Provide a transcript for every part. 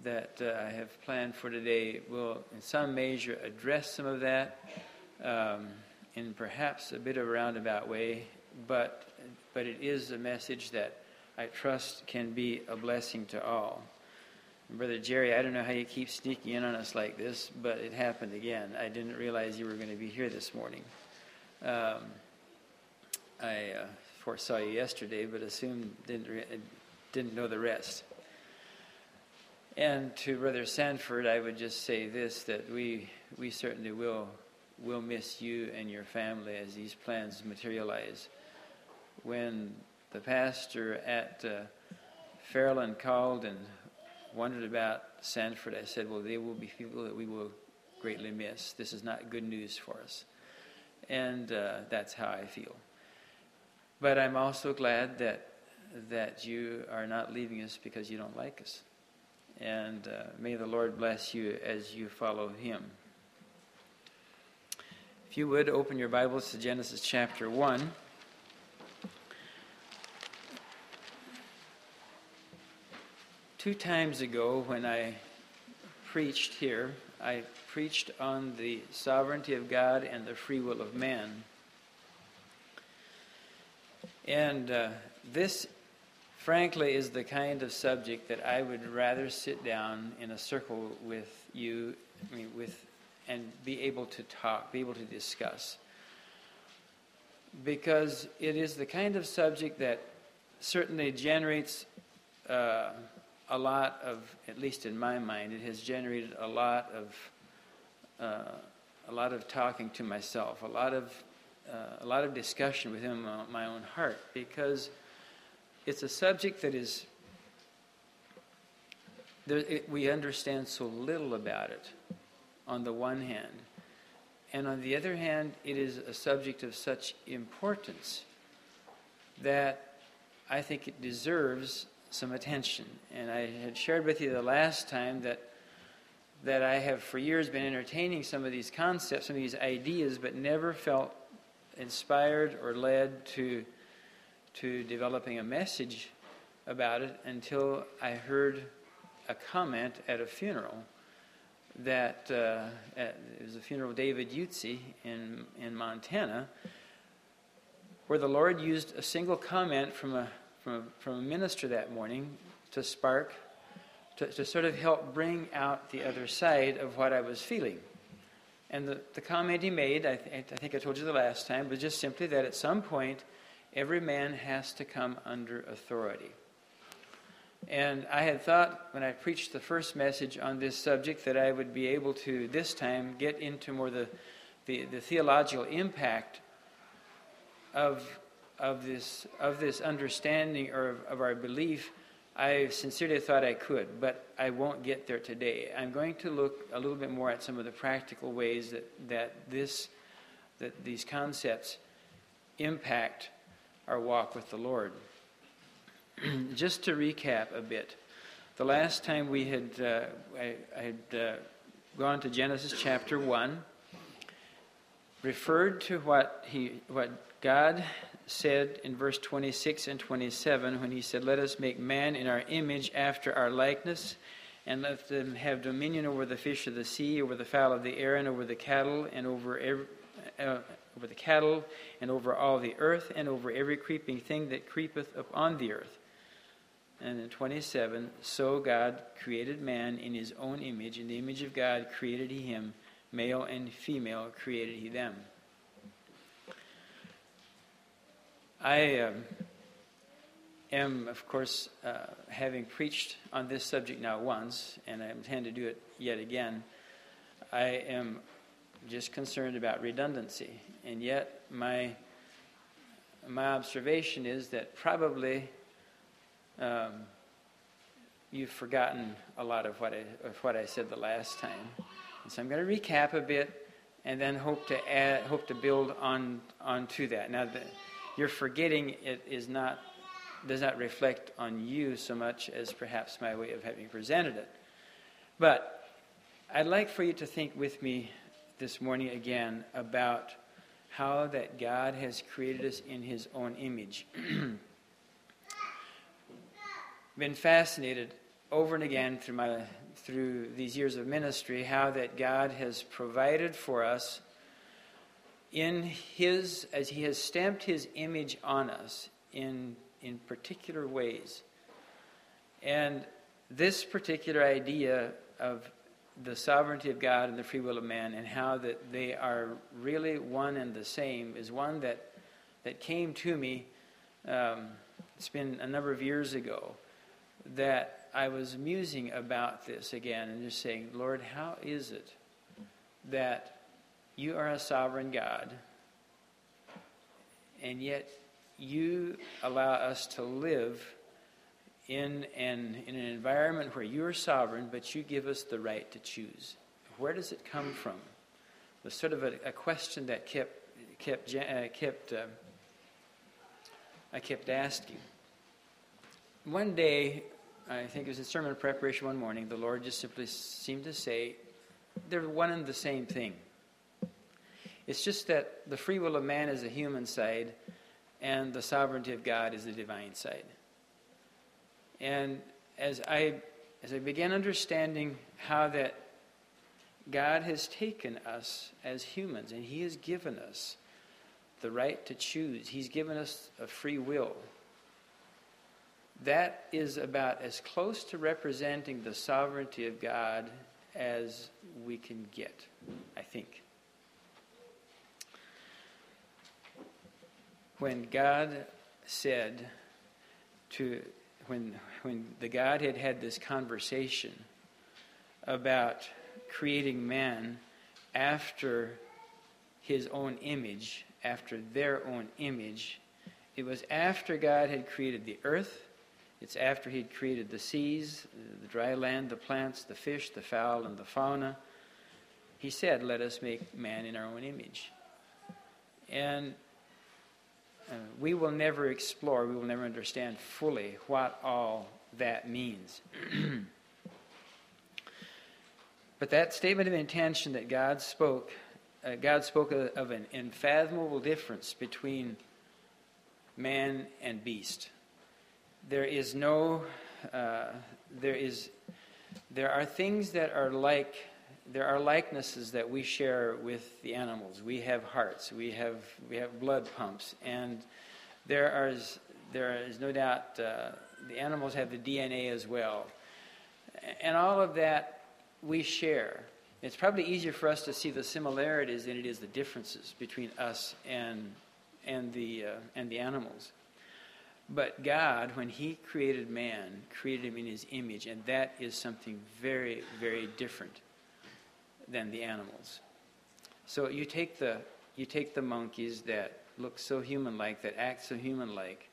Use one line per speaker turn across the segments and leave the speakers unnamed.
that I have planned for today will in some measure address some of that in perhaps a bit of a roundabout way, but it is a message that I trust can be a blessing to all. And Brother Jerry, I don't know how you keep sneaking in on us like this, but it happened again. I didn't realize you were going to be here this morning. I foresaw you yesterday, but assumed didn't know the rest. And to Brother Sanford, I would just say this, that we certainly will miss you and your family as these plans materialize. When the pastor at Fairland called and wondered about Sanford, I said, well, they will be people that we will greatly miss. This is not good news for us. And that's how I feel. But I'm also glad that you are not leaving us because you don't like us. And may the Lord bless you as you follow Him. If you would, open your Bibles to Genesis chapter 1. Two times ago when I preached here, I preached on the sovereignty of God and the free will of man. And this, frankly, is the kind of subject that I would rather sit down in a circle with you, and be able to talk, be able to discuss. Because it is the kind of subject that certainly generates a lot of, at least in my mind, it has generated a lot of talking to myself, a lot of discussion within my own heart, because it's a subject that is, we understand so little about it on the one hand, and on the other hand, it is a subject of such importance that I think it deserves some attention. And I had shared with you the last time that I have for years been entertaining some of these concepts, some of these ideas, but never felt inspired or led to developing a message about it until I heard a comment at a funeral that it was the funeral of David Utsi in Montana, where the Lord used a single comment from a minister that morning to sort of help bring out the other side of what I was feeling. And the comment he made, I think I told you the last time, was just simply that at some point, every man has to come under authority. And I had thought when I preached the first message on this subject that I would be able to this time get into more the theological impact of this understanding or of our belief. I sincerely thought I could, but I won't get there today. I'm going to look a little bit more at some of the practical ways that these concepts impact our walk with the Lord. Just to recap a bit, the last time we had I had gone to Genesis chapter 1, referred to what God said in verse 26 and 27 when He said, "Let us make man in our image after our likeness, and let them have dominion over the fish of the sea, over the fowl of the air, and over the cattle, and over all the earth, and over every creeping thing that creepeth upon the earth." And in 27, "So God created man in His own image. In the image of God created He him. Male and female created He them." I am, of course, having preached on this subject now once, and I intend to do it yet again, I am just concerned about redundancy. And yet my observation is that probably you've forgotten a lot of what I said the last time. And so I'm going to recap a bit and then hope to build onto that. Now, your forgetting it does not reflect on you so much as perhaps my way of having presented it. But I'd like for you to think with me this morning again about how that God has created us in His own image. Been fascinated over and again through these years of ministry how that God has provided for us as He has stamped His image on us in particular ways. And this particular idea of the sovereignty of God and the free will of man, and how that they are really one and the same, is one that came to me. It's been a number of years ago that I was musing about this again and just saying, Lord, how is it that you are a sovereign God, and yet you allow us to live in an environment where you are sovereign, but you give us the right to choose? Where does it come from? It was sort of a question that I kept asking. One day, I think it was in sermon preparation one morning, the Lord just simply seemed to say, they're one and the same thing. It's just that the free will of man is a human side, and the sovereignty of God is the divine side. And as I began understanding how that God has taken us as humans, and He has given us the right to choose, He's given us a free will, that is about as close to representing the sovereignty of God as we can get, I think. When God said when the Godhead had this conversation about creating man after His own image, after their own image, it was after God had created the earth. It's after He'd created the seas, the dry land, the plants, the fish, the fowl, and the fauna. He said, let us make man in our own image. And we will never explore, we will never understand fully what all that means. But that statement of intention that God spoke of an unfathomable difference between man and beast. There are things that are like, there are likenesses that we share with the animals. We have hearts, we have blood pumps, and there is no doubt the animals have the DNA as well. And all of that we share. It's probably easier for us to see the similarities than it is the differences between us and the animals. But God, when He created man, created him in His image, and that is something very, very different than the animals. So you take the monkeys that look so human-like, that act so human-like.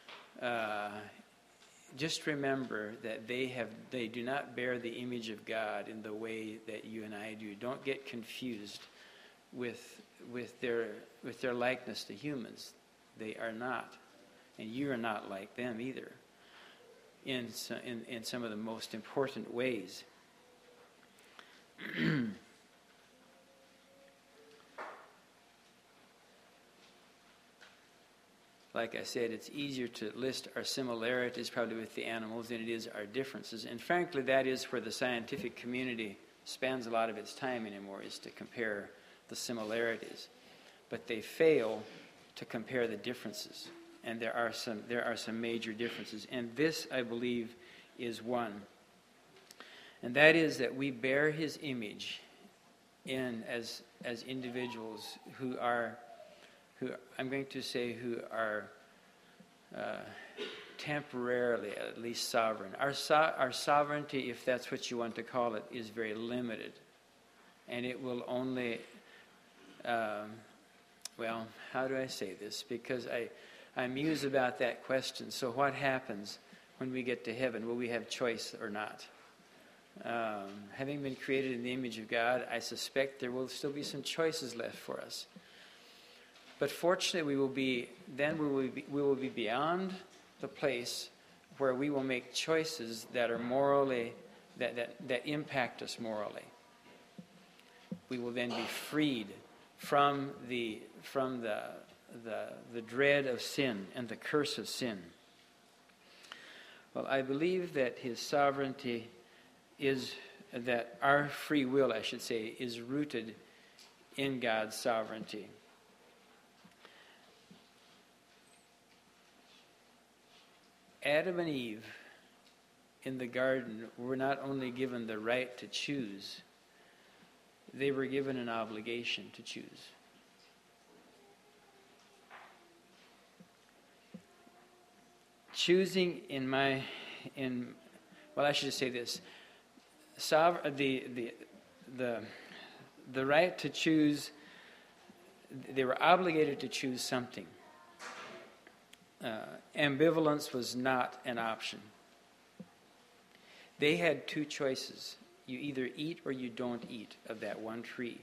Just remember that they do not bear the image of God in the way that you and I do. Don't get confused with their likeness to humans. They are not, and you are not like them either. In some of the most important ways. Like I said, it's easier to list our similarities probably with the animals than it is our differences. And frankly, that is where the scientific community spends a lot of its time anymore, is to compare the similarities. But they fail to compare the differences. And there are some major differences. And this, I believe, is one. And that is that we bear His image as individuals who are temporarily at least sovereign. Our sovereignty, if that's what you want to call it, is very limited. And it will only, how do I say this? Because I muse about that question. So what happens when we get to heaven? Will we have choice or not? Having been created in the image of God, I suspect there will still be some choices left for us. But fortunately, we will be beyond the place where we will make choices that are morally, that impact us morally. We will then be freed from the dread of sin and the curse of sin. Well, I believe that his sovereignty is, that our free will, I should say, is rooted in God's sovereignty. Adam and Eve in the garden were not only given the right to choose, they were given an obligation to choose. Choosing well, I should just say this: the right to choose. They were obligated to choose something. Ambivalence was not an option. They had two choices. You either eat or you don't eat of that one tree.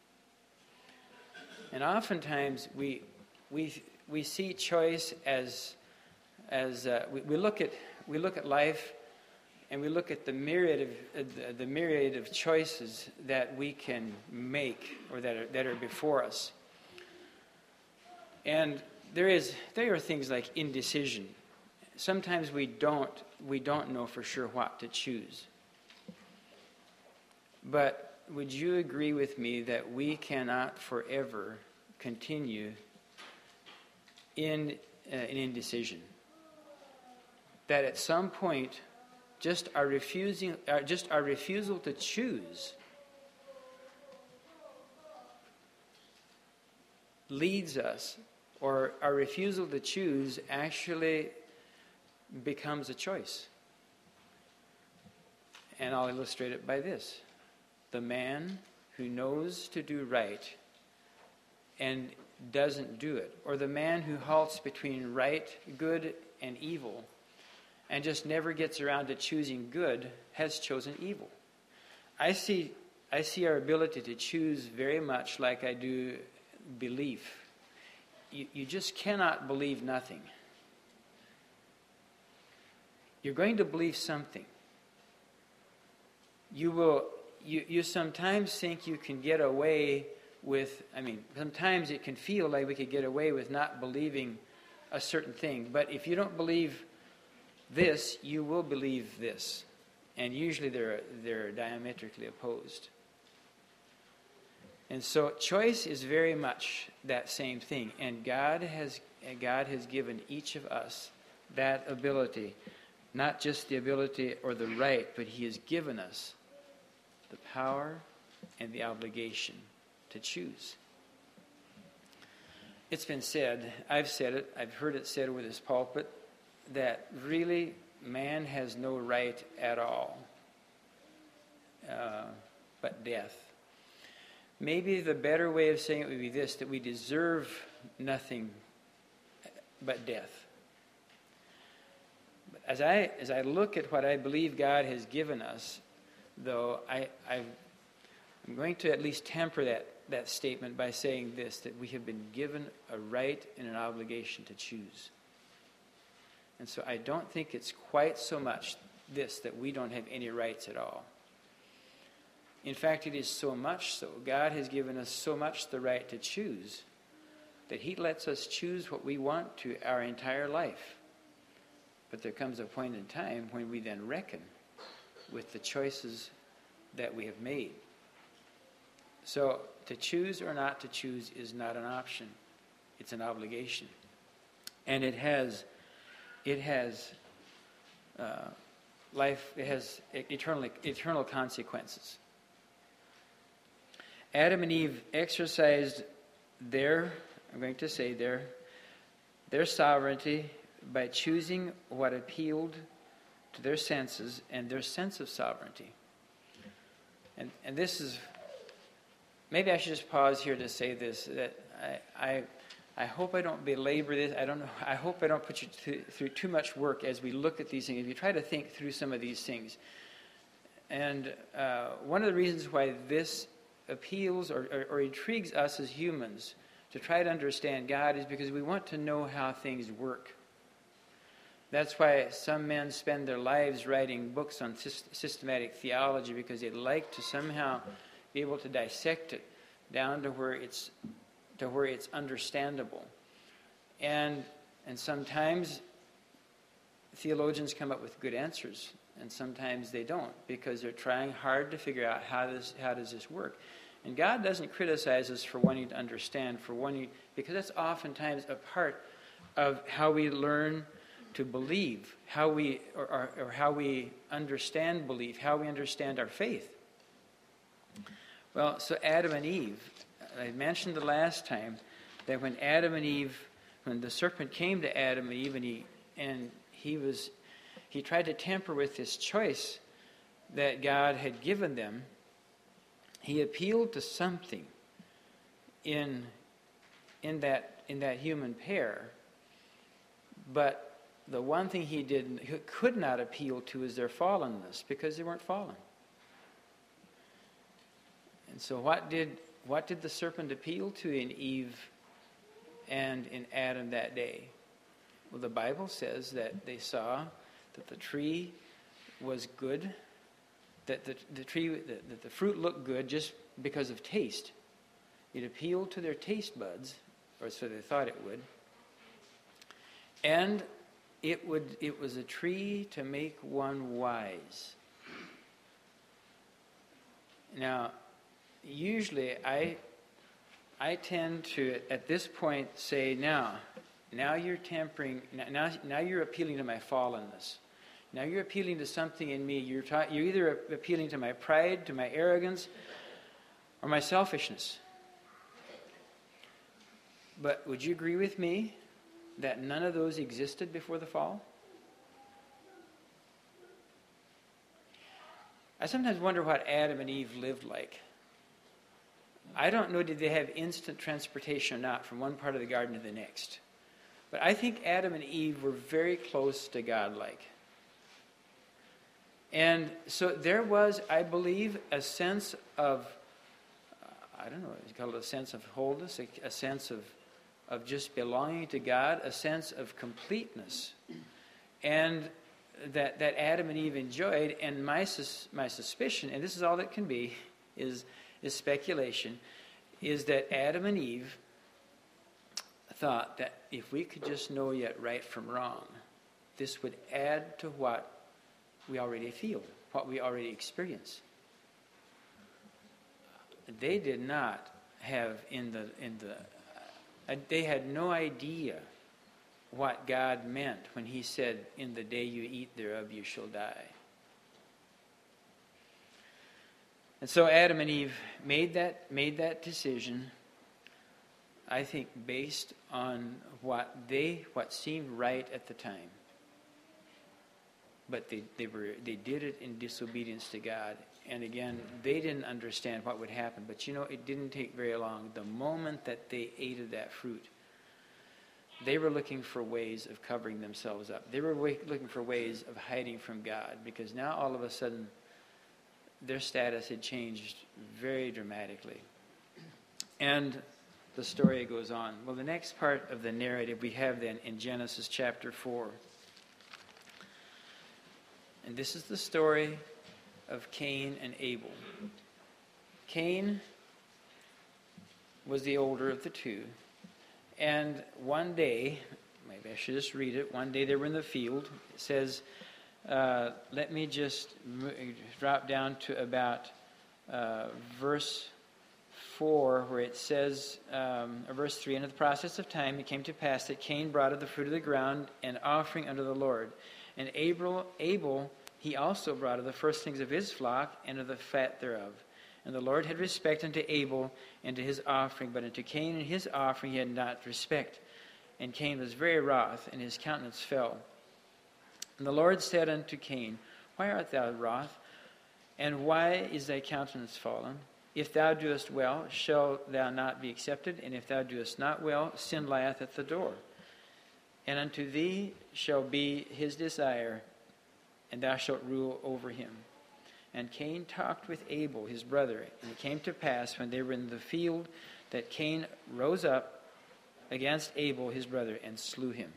And oftentimes we see choice as we look at life, and we look at the myriad of choices that we can make or that are before us. And there are things like indecision. Sometimes we don't know for sure what to choose. But would you agree with me that we cannot forever continue in indecision? That at some point, just our refusal to choose leads us, or our refusal to choose actually becomes a choice. And I'll illustrate it by this. The man who knows to do right and doesn't do it, or the man who halts between right, good, and evil, and just never gets around to choosing good, has chosen evil. I see our ability to choose very much like I do belief. You just cannot believe nothing. You're going to believe something. You sometimes think you can get away with, sometimes it can feel like we could get away with not believing a certain thing. But if you don't believe this, you will believe this. And usually they're diametrically opposed. And so choice is very much that same thing. And God has given each of us that ability. Not just the ability or the right, but He has given us the power and the obligation to choose. It's been said, I've said it, I've heard it said over this pulpit, that really man has no right at all but death. Maybe the better way of saying it would be this, that we deserve nothing but death. But as I look at what I believe God has given us, though, I'm going to at least temper that statement by saying this, that we have been given a right and an obligation to choose. And so I don't think it's quite so much this, that we don't have any rights at all. In fact, it is so much so, God has given us so much the right to choose, that He lets us choose what we want to our entire life. But there comes a point in time when we then reckon with the choices that we have made. So to choose or not to choose is not an option. It's an obligation. And it has life, it has eternal consequences. Adam and Eve exercised their sovereignty by choosing what appealed to their senses and their sense of sovereignty. And this is, maybe I should just pause here to say this, that I hope I don't belabor this. I don't know. I hope I don't put you through too much work as we look at these things. If you try to think through some of these things. And one of the reasons why this appeals or intrigues us as humans to try to understand God is because we want to know how things work. That's why some men spend their lives writing books on systematic theology, because they'd like to somehow be able to dissect it down to where it's understandable. And sometimes theologians come up with good answers, and sometimes they don't, because they're trying hard to figure out how does this work. And God doesn't criticize us for wanting to understand, because that's oftentimes a part of how we learn to believe, how we understand belief, how we understand our faith. Well, so Adam and Eve, I mentioned the last time that when the serpent came to Adam and Eve, and he tried to tamper with this choice that God had given them. He appealed to something in that human pair, but the one thing he could not appeal to is their fallenness, because they weren't fallen. And so what did the serpent appeal to in Eve and in Adam that day? Well, the Bible says that they saw that the tree was good, that the fruit looked good just because of taste. It appealed to their taste buds, or so they thought it would. And it was a tree to make one wise. Now, usually I tend to, at this point, say, now you're tampering, now you're appealing to my fallenness. Now you're appealing to something in me. You're either appealing to my pride, to my arrogance, or my selfishness. But would you agree with me that none of those existed before the fall? I sometimes wonder what Adam and Eve lived like. I don't know, did they have instant transportation or not from one part of the garden to the next. But I think Adam and Eve were very close to God-like. And so there was, I believe, a sense of, I don't know, you call it a sense of wholeness, a sense of just belonging to God, a sense of completeness. And that Adam and Eve enjoyed, and my suspicion, and this is all that can be, is speculation, is that Adam and Eve thought that if we could just know yet right from wrong, this would add to what we already feel, what we already experience. They did not have they had no idea what God meant when he said, "In the day you eat thereof, you shall die." And so Adam and Eve made that decision, I think, based on what seemed right at the time. But they did it in disobedience to God. And again, they didn't understand what would happen. But it didn't take very long. The moment that they ate of that fruit, they were looking for ways of covering themselves up. They were looking for ways of hiding from God, because now all of a sudden their status had changed very dramatically. And the story goes on. Well, the next part of the narrative we have then in Genesis chapter 4. And this is the story of Cain and Abel. Cain was the older of the two. And one day, maybe I should just read it. One day they were in the field. It says, let me just drop down to about verse 4, where it says, verse 3, "And in the process of time it came to pass that Cain brought of the fruit of the ground an offering unto the Lord. And Abel he also brought of the firstlings of his flock and of the fat thereof. And the Lord had respect unto Abel and to his offering, but unto Cain and his offering he had not respect. And Cain was very wroth, and his countenance fell. And the Lord said unto Cain, Why art thou wroth? And why is thy countenance fallen? If thou doest well, shalt thou not be accepted? And if thou doest not well, sin lieth at the door. And unto thee shall be his desire, and thou shalt rule over him. And Cain talked with Abel his brother. And it came to pass, when they were in the field, that Cain rose up against Abel his brother and slew him."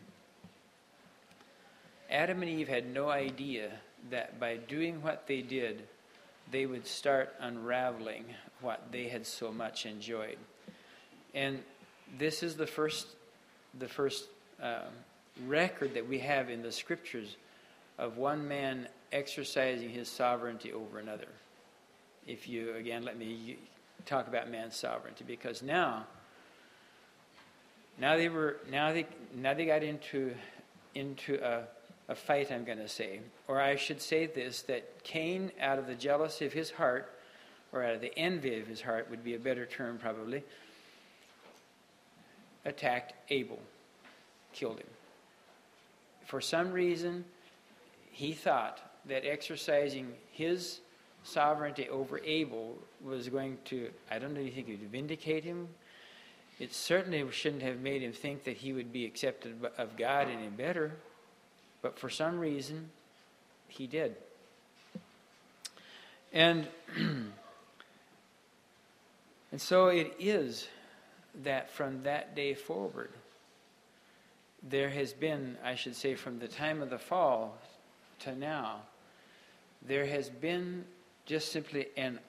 Adam and Eve had no idea that by doing what they did, they would start unraveling what they had so much enjoyed. And this is the first record that we have in the scriptures of one man exercising his sovereignty over another. If you, again, let me talk about man's sovereignty, because now they got into a fight, I'm going to say. Or I should say this, that Cain, out of the jealousy of his heart, or out of the envy of his heart would be a better term probably, attacked Abel, killed him. For some reason, he thought that exercising his sovereignty over Abel was going to, I don't know, do you think it would vindicate him? It certainly shouldn't have made him think that he would be accepted of God any better. But for some reason, he did. And so it is that from that day forward, there has been, I should say, from the time of the fall to now, there has been just simply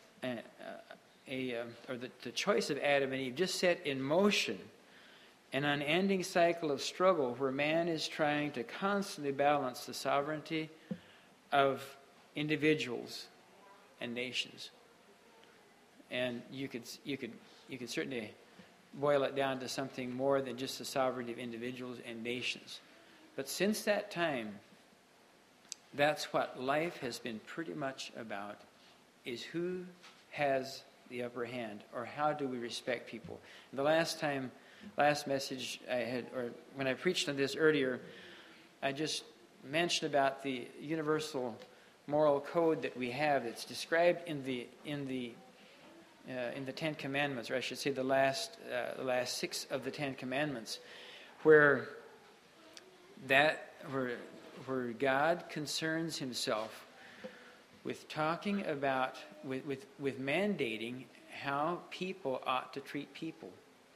the choice of Adam and Eve just set in motion an unending cycle of struggle where man is trying to constantly balance the sovereignty of individuals and nations. And you could certainly boil it down to something more than just the sovereignty of individuals and nations. But since that time, that's what life has been pretty much about, is who has the upper hand, or how do we respect people. The last message I had, or when I preached on this earlier, I just mentioned about the universal moral code that we have that's described in the Ten Commandments, or I should say the last 6 of the Ten Commandments, where God concerns himself with talking about, with mandating how people ought to treat people.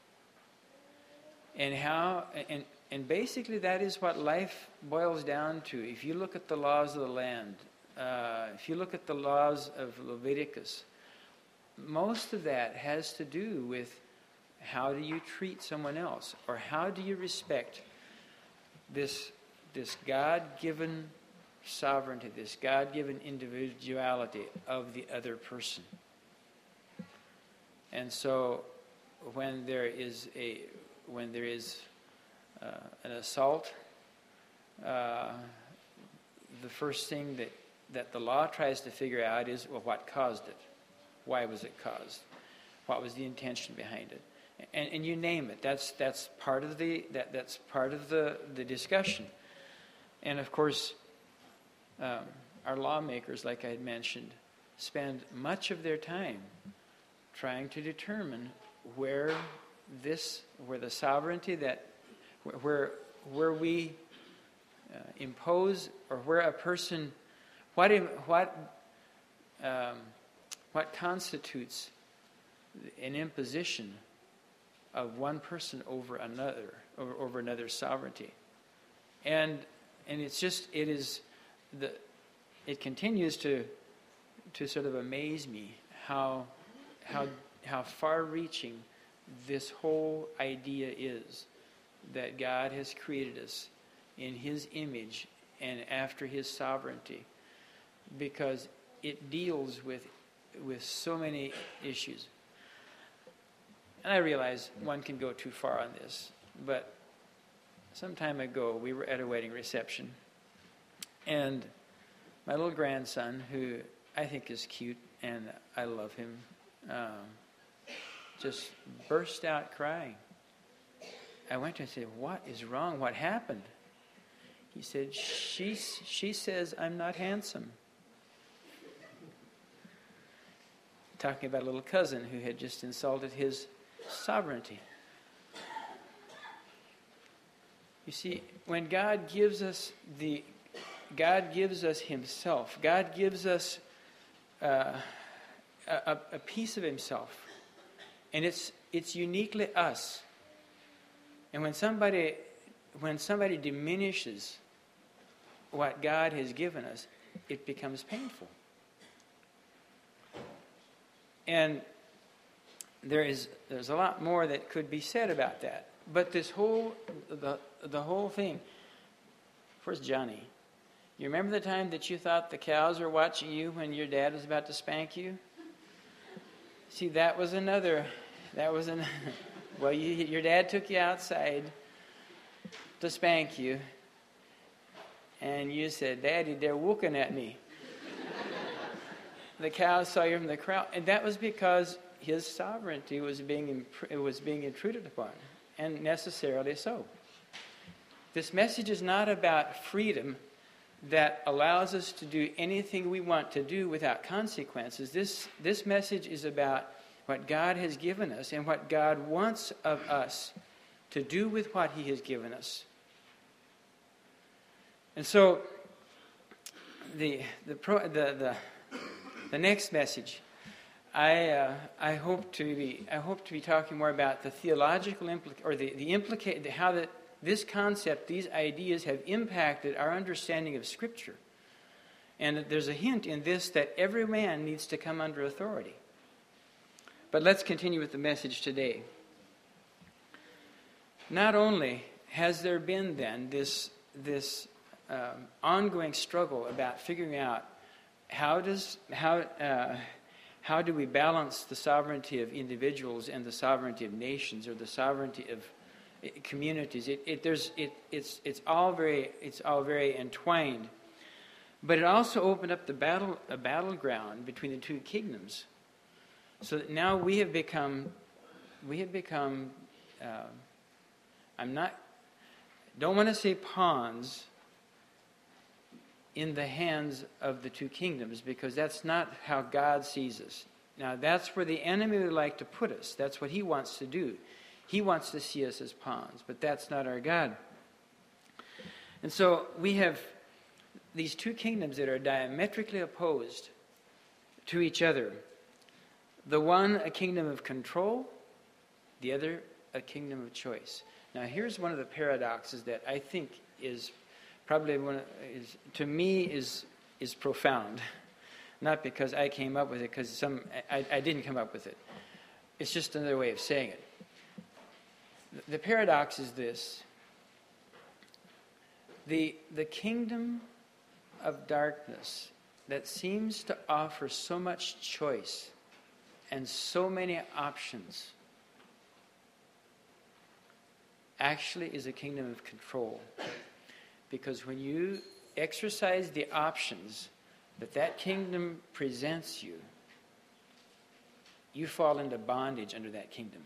And basically that is what life boils down to. If you look at the laws of the land, if you look at the laws of Leviticus, most of that has to do with how do you treat someone else, or how do you respect this God-given sovereignty, this God-given individuality of the other person. And so when there is an assault, the first thing that the law tries to figure out is, well, what caused it? Why was it caused? What was the intention behind it? And you name it. That's part of the discussion. And of course, our lawmakers, like I had mentioned, spend much of their time trying to determine where the sovereignty where we impose, or where a person, what constitutes an imposition of one person over another's sovereignty. And it continues to sort of amaze me how far-reaching this whole idea is, that God has created us in his image and after his sovereignty, because it deals with so many issues. And I realize one can go too far on this, but some time ago we were at a wedding reception, and my little grandson, who I think is cute and I love him, just burst out crying. I went to him and said, "What is wrong? What happened?" He said, she says I'm not handsome. Talking about a little cousin who had just insulted his sovereignty. You see, when God gives us himself. God gives us a piece of himself, and it's uniquely us. And when somebody diminishes what God has given us, it becomes painful. And there's a lot more that could be said about that. But this whole the whole thing, Where's Johnny? You remember the time that you thought the cows were watching you when your dad was about to spank you? See, well, your dad took you outside to spank you, and you said, Daddy, they're looking at me. The cows saw you from the crowd, and that was because his sovereignty was being intruded upon, and necessarily so. This message is not about freedom that allows us to do anything we want to do without consequences. This message is about what God has given us and what God wants of us to do with what He has given us. And so, the next message, I hope to be talking more about the theological how this concept, these ideas have impacted our understanding of Scripture. And there's a hint in this that every man needs to come under authority. But let's continue with the message today. Not only has there been then this ongoing struggle about figuring out how do we balance the sovereignty of individuals and the sovereignty of nations, or the sovereignty of communities. It's all very entwined, but it also opened up a battleground between the two kingdoms. So that now we have become. Don't want to say pawns in the hands of the two kingdoms, because that's not how God sees us. Now, that's where the enemy would like to put us. That's what he wants to do. He wants to see us as pawns, but that's not our God. And so we have these two kingdoms that are diametrically opposed to each other. The one, a kingdom of control, the other, a kingdom of choice. Now, here's one of the paradoxes that I think is probably to me is profound. Not because I came up with it, because I didn't come up with it. It's just another way of saying it. The paradox is this. The kingdom of darkness that seems to offer so much choice and so many options actually is a kingdom of control. Because when you exercise the options that kingdom presents you, you fall into bondage under that kingdom.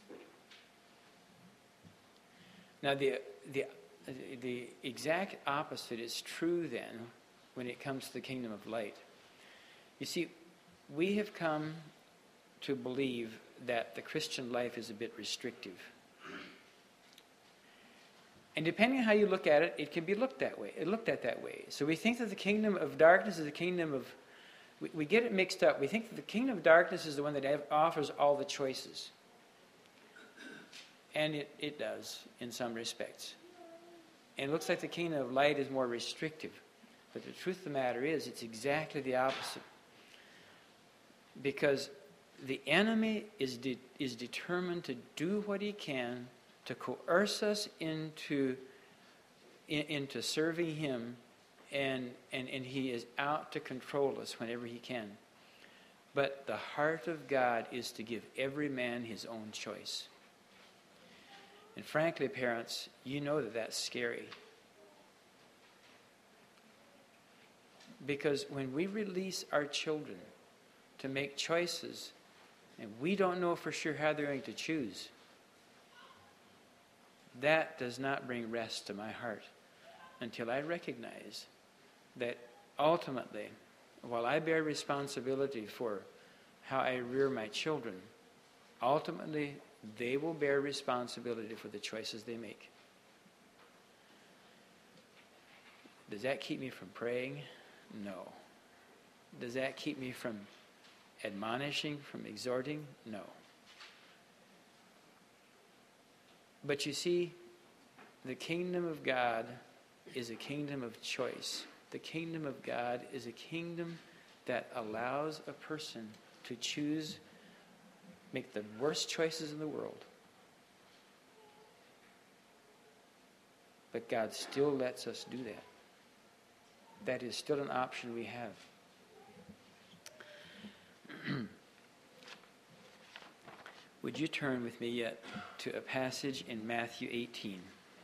Now, the exact opposite is true then when it comes to the kingdom of light. You see, we have come to believe that the Christian life is a bit restrictive. And depending on how you look at it, it can be looked at that way. So we think that the kingdom of darkness is a kingdom of... We get it mixed up. We think that the kingdom of darkness is the one that offers all the choices. And it does, in some respects. And it looks like the kingdom of light is more restrictive. But the truth of the matter is, it's exactly the opposite. Because the enemy is determined to do what he can to coerce us into serving him, and he is out to control us whenever he can. But the heart of God is to give every man his own choice. And frankly, parents, you know that that's scary. Because when we release our children to make choices, and we don't know for sure how they're going to choose, that does not bring rest to my heart until I recognize that ultimately, while I bear responsibility for how I rear my children, ultimately they will bear responsibility for the choices they make. Does that keep me from praying? No. Does that keep me from admonishing, from exhorting? No. But you see, the kingdom of God is a kingdom of choice. The kingdom of God is a kingdom that allows a person to choose, make the worst choices in the world. But God still lets us do that. that is still an option we have. Would you turn with me yet to a passage in Matthew 18?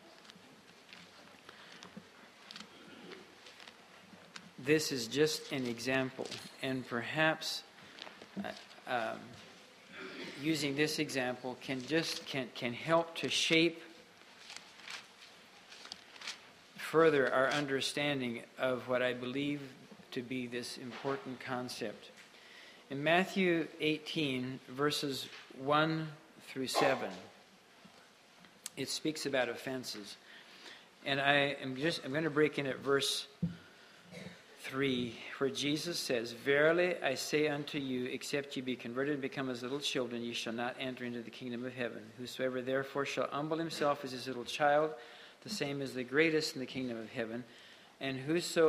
This is just an example, and perhaps using this example can help to shape further our understanding of what I believe to be this important concept. In Matthew 18, verses 1 through 7, it speaks about offenses. And I'm going to break in at verse 3, where Jesus says, "Verily I say unto you, except ye be converted and become as little children, ye shall not enter into the kingdom of heaven. Whosoever therefore shall humble himself as his little child, the same is the greatest in the kingdom of heaven. And whoso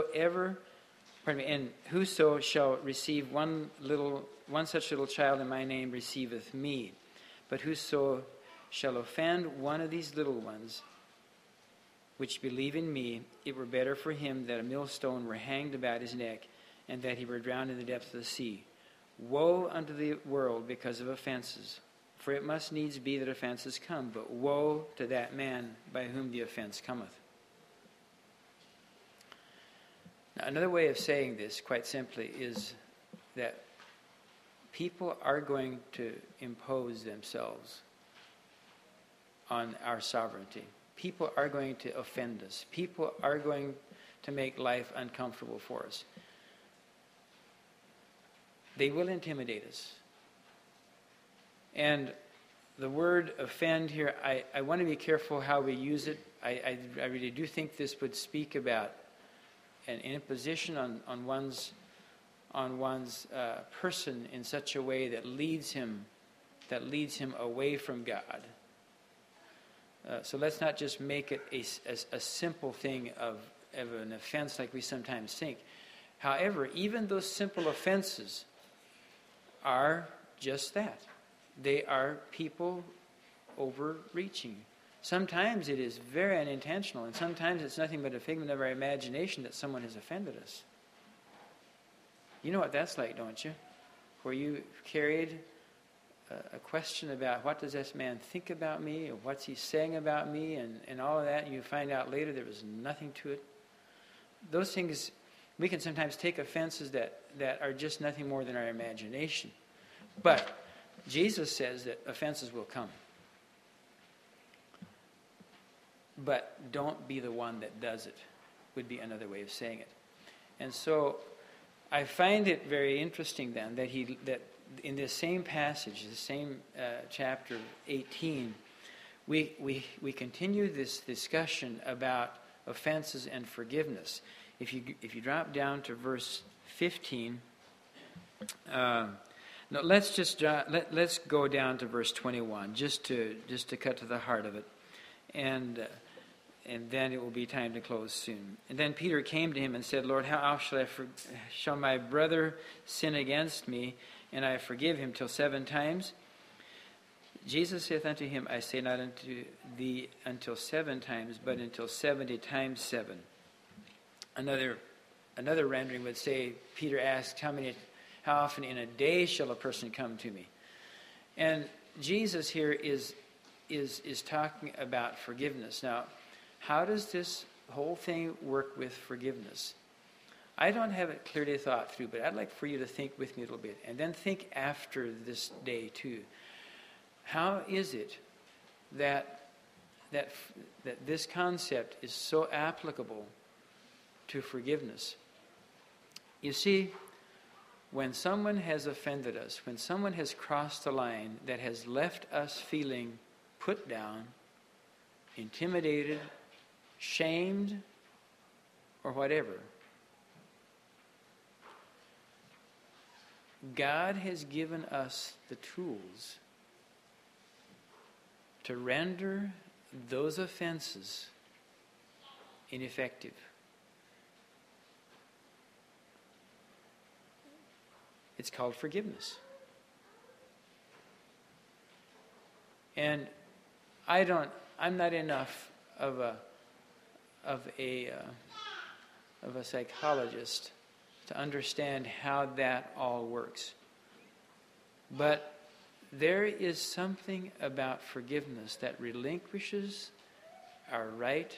shall receive one such little child in my name receiveth me. But whoso shall offend one of these little ones, which believe in me, it were better for him that a millstone were hanged about his neck, and that he were drowned in the depths of the sea. Woe unto the world because of offenses! For it must needs be that offenses come, but woe to that man by whom the offense cometh." Now, another way of saying this, quite simply, is that people are going to impose themselves on our sovereignty. People are going to offend us. People are going to make life uncomfortable for us. They will intimidate us. And the word offend here, I want to be careful how we use it. I really do think this would speak about an imposition on one's person in such a way that leads him away from God. So let's not just make it a simple thing of an offense like we sometimes think. However, even those simple offenses are just that. They are people overreaching. Sometimes it is very unintentional, and sometimes it's nothing but a figment of our imagination that someone has offended us. You know what that's like, don't you? Where you carried a question about what does this man think about me, or what's he saying about me, and all of that, and you find out later there was nothing to it. Those things, we can sometimes take offenses that are just nothing more than our imagination. But Jesus says that offenses will come. But don't be the one that does it, would be another way of saying it. And so I find it very interesting then that in this same passage, the same chapter 18, we continue this discussion about offenses and forgiveness. If you drop down to verse 15, no, let's go down to verse 21, just to cut to the heart of it, and then it will be time to close soon. And then Peter came to him and said, "Lord, how oft shall my brother sin against me, and I forgive him till 7 times? Jesus saith unto him, I say not unto thee until 7 times, but until 70 times 7. Another rendering would say, Peter asked, how often in a day shall a person come to me? And Jesus here is talking about forgiveness. Now, how does this whole thing work with forgiveness? I don't have it clearly thought through, but I'd like for you to think with me a little bit, and then think after this day too. How is it that this concept is so applicable to forgiveness? You see, when someone has offended us, when someone has crossed a line that has left us feeling put down, intimidated, shamed, or whatever, God has given us the tools to render those offenses ineffective. It's called forgiveness. And I'm not enough of a of a psychologist to understand how that all works. But there is something about forgiveness that relinquishes our right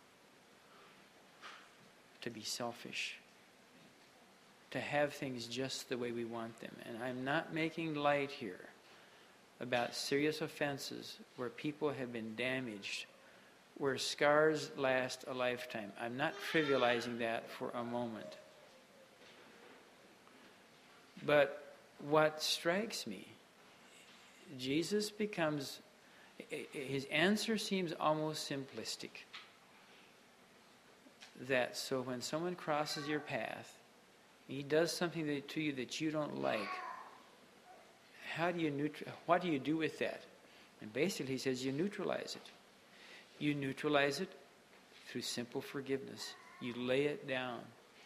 to be selfish, to have things just the way we want them. And I'm not making light here about serious offenses where people have been damaged, where scars last a lifetime. I'm not trivializing that for a moment. But what strikes me, Jesus becomes, his answer seems almost simplistic. That so when someone crosses your path, he does something to you that you don't like, what do you do with that? And basically he says you neutralize it. You neutralize it through simple forgiveness. You lay it down.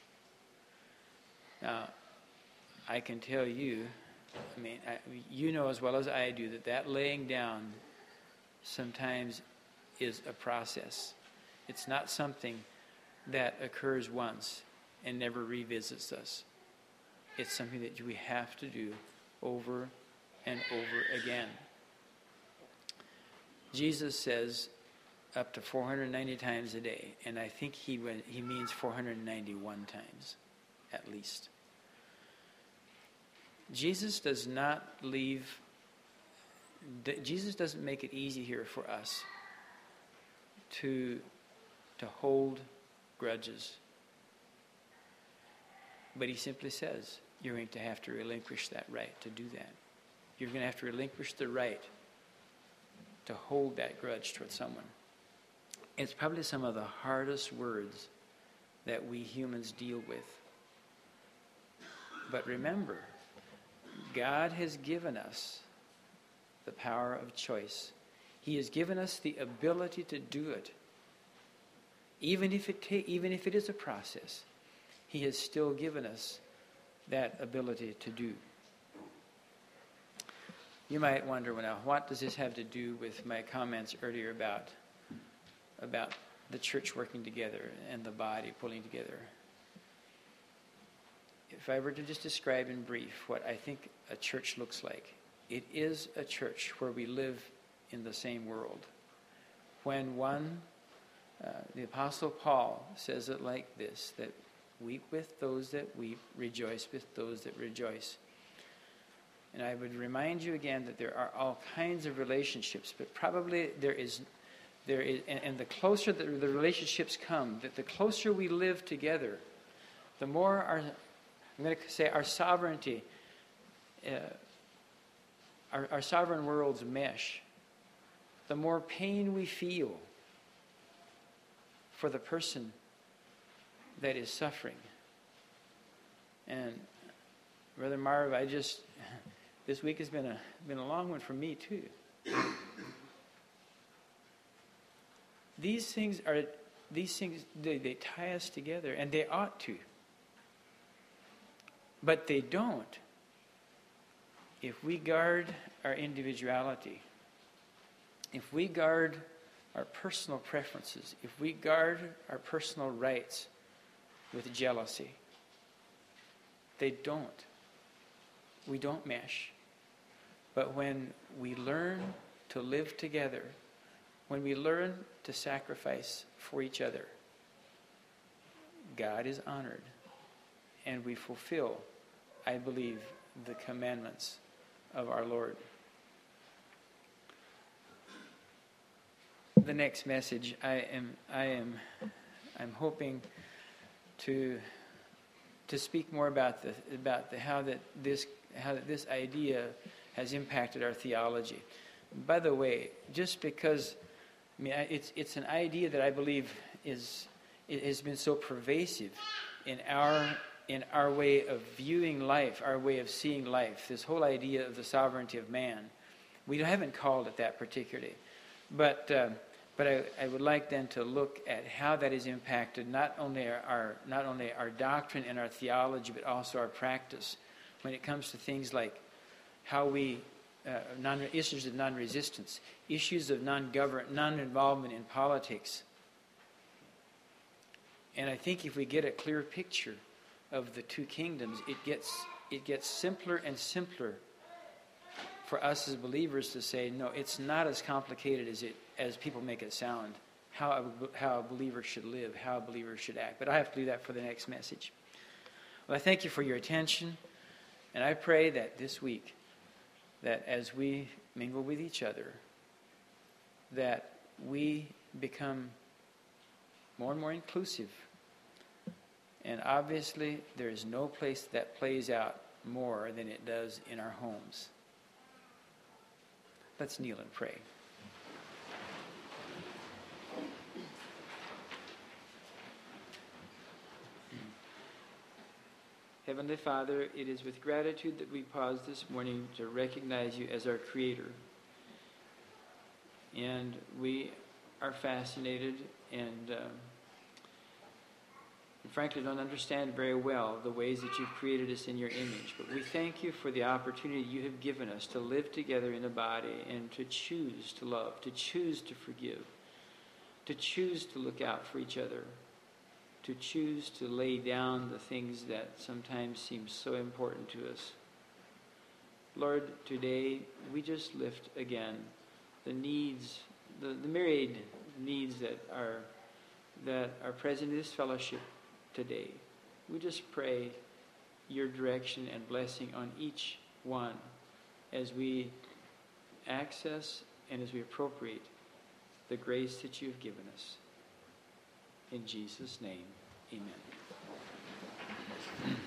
Now, I can tell you, you know as well as I do that laying down sometimes is a process. It's not something that occurs once and never revisits us. It's something that we have to do over and over again. Jesus says up to 490 times a day, and I think he means 491 times at least. Jesus doesn't make it easy here for us to hold grudges. But he simply says, you're going to have to relinquish that right to do that. You're going to have to relinquish the right to hold that grudge towards someone. It's probably some of the hardest words that we humans deal with. But remember, God has given us the power of choice. He has given us the ability to do it. Even if it is a process, he has still given us that ability to do. You might wonder, well, now, what does this have to do with my comments earlier about the church working together and the body pulling together? If I were to just describe in brief what I think a church looks like, it is a church where we live in the same world. When the Apostle Paul says it like this, that weep with those that weep, rejoice with those that rejoice. And I would remind you again that there are all kinds of relationships, but probably there is, and the closer the relationships come, that the closer we live together, the more I'm going to say our sovereignty, our sovereign worlds mesh, the more pain we feel for the person that is suffering. And Brother Marv, this week has been a long one for me too. These things they tie us together, and they ought to. But they don't if we guard our individuality, if we guard our personal preferences, if we guard our personal rights with jealousy. They don't. We don't mesh. But when we learn to live together, when we learn to sacrifice for each other, God is honored, and we fulfill, I believe, the commandments of our Lord. The next message, I'm hoping to speak more about how this idea has impacted our theology. By the way, just because it's an idea that I believe has been so pervasive in our way of viewing life, our way of seeing life. This whole idea of the sovereignty of man, we haven't called it that particularly, but I would like then to look at how that has impacted not only our doctrine and our theology, but also our practice when it comes to things like how we issues of non-resistance, issues of non-involvement in politics, And I think if we get a clear picture of the two kingdoms, it gets simpler and simpler for us as believers to say, no, it's not as complicated as people make it sound, how a believer should live, how a believer should act. But I have to do that for the next message. Well, I thank you for your attention, and I pray that this week, that as we mingle with each other, that we become more and more inclusive. And obviously, there is no place that plays out more than it does in our homes. Let's kneel and pray. Heavenly Father, it is with gratitude that we pause this morning to recognize you as our Creator. And we are fascinated and frankly don't understand very well the ways that you've created us in your image. But we thank you for the opportunity you have given us to live together in a body and to choose to love, to choose to forgive, to choose to look out for each other, to choose to lay down the things that sometimes seem so important to us. Lord, today we just lift again the needs, the myriad needs that are present in this fellowship today. We just pray your direction and blessing on each one as we access and as we appropriate the grace that you've given us. In Jesus' name, amen.